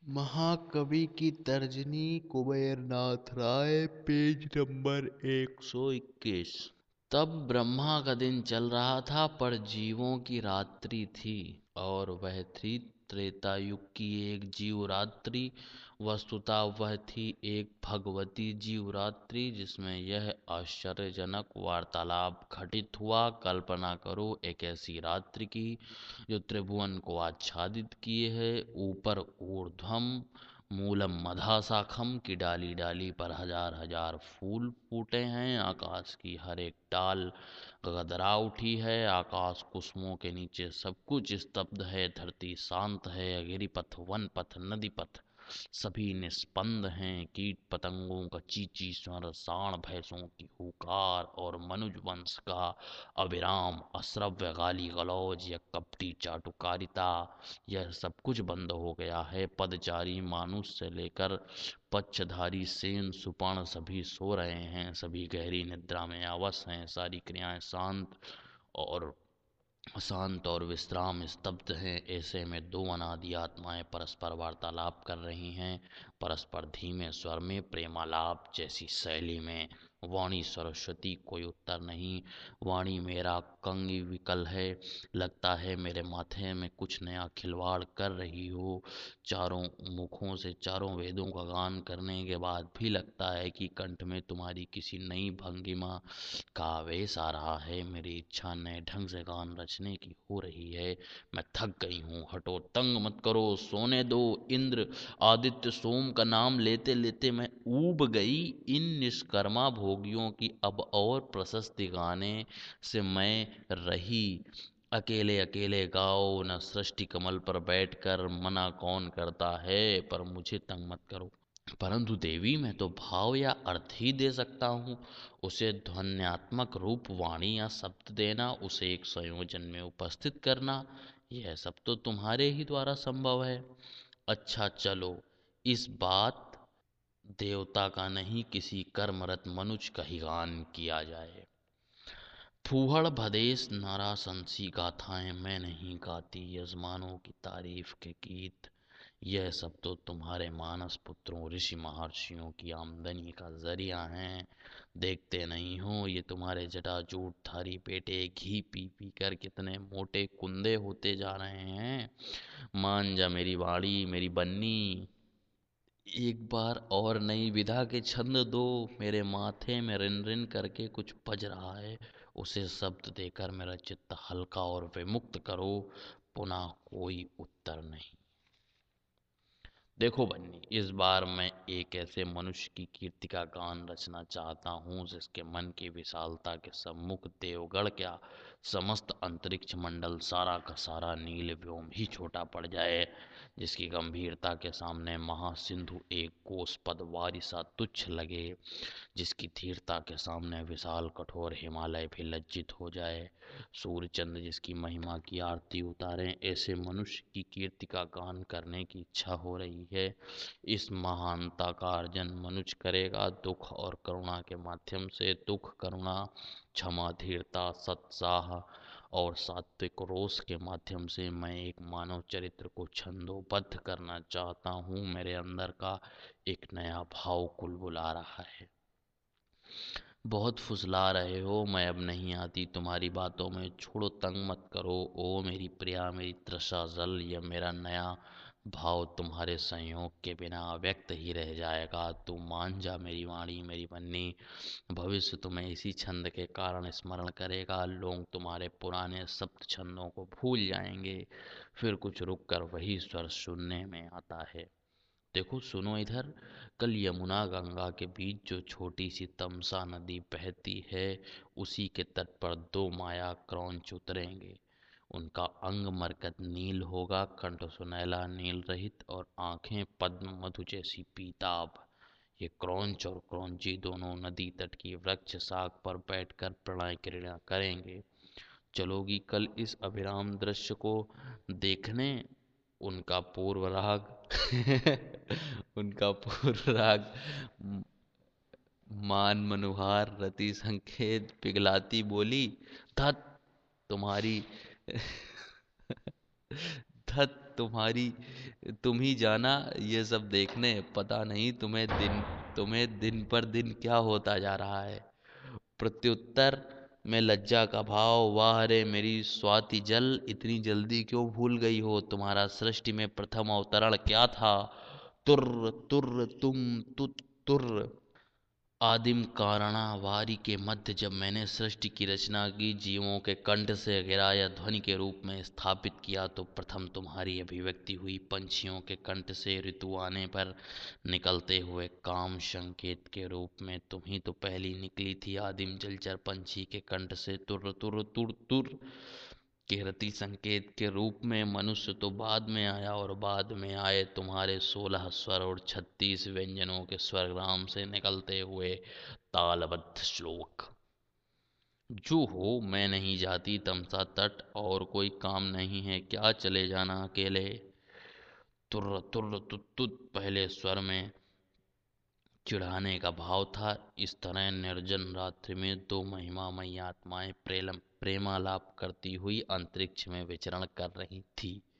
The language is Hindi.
महाकवि की तर्जनी कुबेरनाथ राय, पेज नंबर 121। तब ब्रह्मा का दिन चल रहा था, पर जीवों की रात्रि थी। और वह थी त्रेता युग की एक जीवरात्रि। वस्तुतः वह थी एक भगवती जीवरात्रि, जिसमें यह आश्चर्यजनक वार्तालाप घटित हुआ। कल्पना करो एक ऐसी रात्रि की जो त्रिभुवन को आच्छादित किए है। ऊपर ऊर्ध्वम मूलम मधा शाखम की डाली डाली पर हजार हजार फूल फूटे हैं। आकाश की हर एक डाल गदरा उठी है। आकाश कुसुमों के नीचे सब कुछ स्तब्ध है। धरती शांत है। गिरिपथ, वन पथ, नदी पथ सभी निस्पंद हैं। कीट पतंगों का चींची स्वर, सांड भैंसों की हुकार और मनुज वंश का अविराम अश्रव्य गाली गलौज या कपटी चाटुकारिता, यह सब कुछ बंद हो गया है। पदचारी मानुष से लेकर पक्षधारी सेन सुपर्ण सभी सो रहे हैं। सभी गहरी निद्रा में अवश हैं। सारी क्रियाएं और शांत और विश्राम स्तब्ध हैं। ऐसे में दो अनादि आत्माएं परस्पर वार्तालाप कर रही हैं। परस्पर धीमे स्वर में, प्रेमालाप जैसी शैली में। वाणी सरस्वती, कोई उत्तर नहीं। वाणी मेरा कंगी विकल है। लगता है मेरे माथे में कुछ नया खिलवाड़ कर रही हो। चारों मुखों से चारों वेदों का गान करने के बाद भी लगता है कि कंठ में तुम्हारी किसी नई भंगिमा का आवेश आ रहा है। मेरी इच्छा नए ढंग से गान रचने की हो रही है। मैं थक गई हूँ। हटो, तंग मत करो, सोने दो। इंद्र, आदित्य, सोम का नाम लेते लेते मैं ऊब गई। इन निष्कर्मा भोगियों की अब और प्रशस्ति गाने से मैं रही। अकेले अकेले गाओ न, सृष्टि कमल पर बैठकर मना कौन करता है। पर मुझे तंग मत करो। परंतु देवी, मैं तो भाव या अर्थ ही दे सकता हूँ। उसे ध्वन्यात्मक रूप, वाणी या शब्द देना, उसे एक संयोजन में उपस्थित करना, यह सब तो तुम्हारे ही द्वारा संभव है। अच्छा चलो, इस बात देवता का नहीं, किसी कर्मरत मनुष्य का ही गान किया जाए। फूहड़ भदेश नाराशंसी गाथाएं मैं नहीं गाती। यजमानों की तारीफ के गीत, यह सब तो तुम्हारे मानस पुत्रों ऋषि महर्षियों की आमदनी का जरिया है। देखते नहीं हो ये तुम्हारे जटाजूट धारी बेटे घी पी पी कर कितने मोटे कुंदे होते जा रहे हैं। मान जा मेरी वाणी, मेरी बन्नी। एक बार और नई विधा के छंद दो। मेरे माथे में रिन रिन करके कुछ बज रहा है, उसे शब्द देकर मेरा चित्त हल्का और विमुक्त करो। पुनः कोई उत्तर नहीं। देखो बन्नी, इस बार मैं एक ऐसे मनुष्य की कीर्ति का गान रचना चाहता हूँ जिसके मन की विशालता के सम्मुख देवगढ़ क्या, समस्त अंतरिक्ष मंडल सारा का सारा नील व्योम ही छोटा पड़ जाए। जिसकी गंभीरता के सामने महासिंधु एक कोस पद वारी सा तुच्छ लगे। जिसकी धीरता के सामने विशाल कठोर हिमालय भी लज्जित हो जाए। सूर्य चंद्र जिसकी महिमा की आरती उतारें, ऐसे मनुष्य की कीर्ति का गान करने की इच्छा हो रही है। इस महानता का अर्जन मनुष्य करेगा दुख और करुणा के माध्यम से। दुख, करुणा, क्षमा, धीरता, सत्साह और सात्विक रोष के माध्यम से मैं एक मानव चरित्र को छंदोबद्ध करना चाहता हूँ। मेरे अंदर का एक नया भाव कुलबुला रहा है। बहुत फुसला रहे हो, मैं अब नहीं आती तुम्हारी बातों में। छोड़ो, तंग मत करो। ओ मेरी प्रिया, मेरी तृषा जल, यह मेरा नया भाव तुम्हारे संयोग के बिना अव्यक्त ही रह जाएगा। तू मान जा मेरी वाणी, मेरी बन्नी। भविष्य तुम्हें इसी छंद के कारण स्मरण करेगा। लोग तुम्हारे पुराने सप्त छंदों को भूल जाएंगे। फिर कुछ रुक कर वही स्वर सुनने में आता है। देखो, सुनो इधर। कल यमुना गंगा के बीच जो छोटी सी तमसा नदी बहती है, उसी के तट पर दो माया क्रौंच उतरेंगे। उनका अंग मरकत नील होगा, कंठ सुनैला नील रहित और आंखें पद्म मधु जैसी पीताभ। ये क्रौंच और क्रौंची दोनों नदी तट की वृक्ष शाख पर बैठकर प्रणय क्रीड़ा करेंगे। चलोगी कल इस अभिराम दृश्य को देखने? उनका पूर्व राग उनका पूर्व राग मान मनुहार रति संकेत पिघलाती बोली, धत तुम्हारी धत तुम ही जाना ये सब देखने, पता नहीं तुम्हें दिन पर दिन क्या होता जा रहा है। प्रत्युत्तर में लज्जा का भाव, वाह रे मेरी स्वाति जल, इतनी जल्दी क्यों भूल गई हो? तुम्हारा सृष्टि में प्रथम अवतरण क्या था? तुर्र तुर्र तुम तुत तुर्र। आदिम कारणा वारी के मध्य जब मैंने सृष्टि की रचना की, जीवों के कंठ से गिरा या ध्वनि के रूप में स्थापित किया, तो प्रथम तुम्हारी अभिव्यक्ति हुई पंछियों के कंठ से ऋतु आने पर निकलते हुए काम संकेत के रूप में। तुम ही तो पहली निकली थी आदिम जलचर पंछी के कंठ से, तुर तुर तुर तुर के रति संकेत के रूप में। मनुष्य तो बाद में आया, और बाद में आए तुम्हारे 16 स्वर और 36 व्यंजनों के स्वरग्राम से निकलते हुए तालबद्ध श्लोक। जो हो, मैं नहीं जाती तमसा तट, और कोई काम नहीं है क्या, चले जाना अकेले। तुर्र तुर्र तुत तुत पहले स्वर में चिढ़ाने का भाव था। इस तरह निर्जन रात्रि में दो महिमामयी आत्माएं प्रेमालाप करती हुई अंतरिक्ष में विचरण कर रही थी।